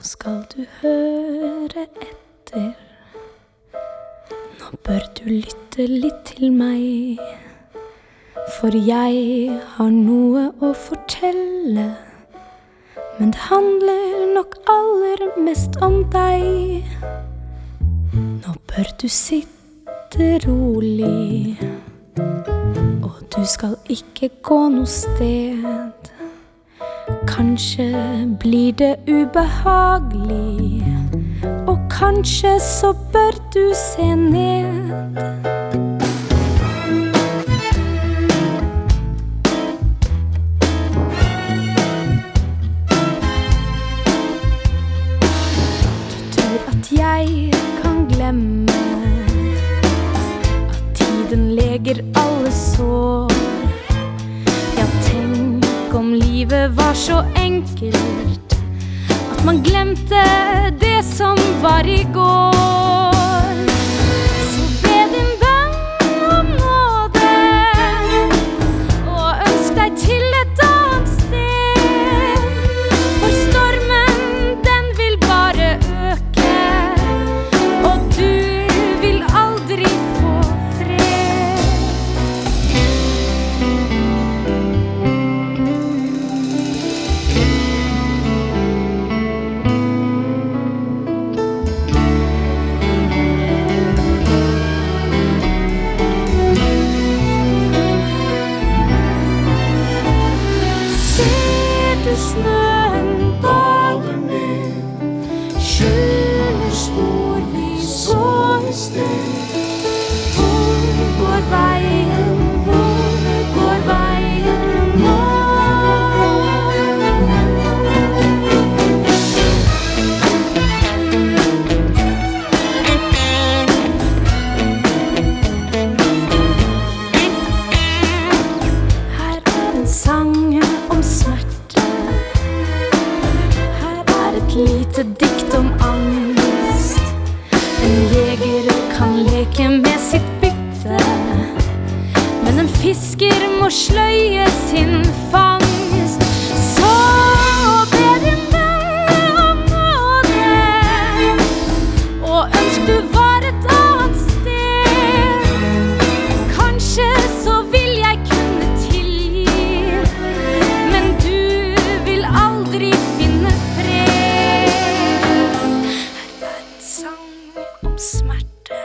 skal du høre etter. Nå bør du lytte litt til meg, for jeg har noe å fortelle. Men det handler nok aller mest om deg. Nå bør du sitte rolig, og du skal ikke gå noe sted. Kanskje blir det ubehagelig, og kanskje så bør du se ned. Du tror at jeg kan glemme at tiden leger alle sår. Ja, tenk om livet var så enkelt at man glemte det som var i går. Så be din bønn om nåde, og ønsk deg til et annet sted. For stormen, den vil bare øke, og du vil aldri få fred. Ser du snøen dale ned, skjuler spor vi så i sted. Hvor går veien, hvor går veien nå? Her er en sang om smerte. Her er et lite dikt om angst. En jeger kan leke med sitt bytte, men en fisker må sløye sin fangst. Så be din bønn om nåde, og ønsk du var et annet sted. Kanskje så vil jeg kunne tilgi, men du vil aldri finne fred. Her er en sang om smerte.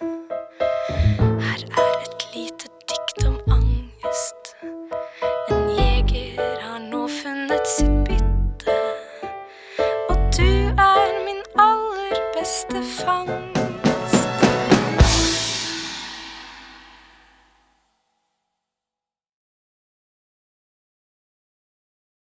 Her er et lite dikt om angst. En jeger har nå funnet sitt bytte, og du er min aller beste fangst.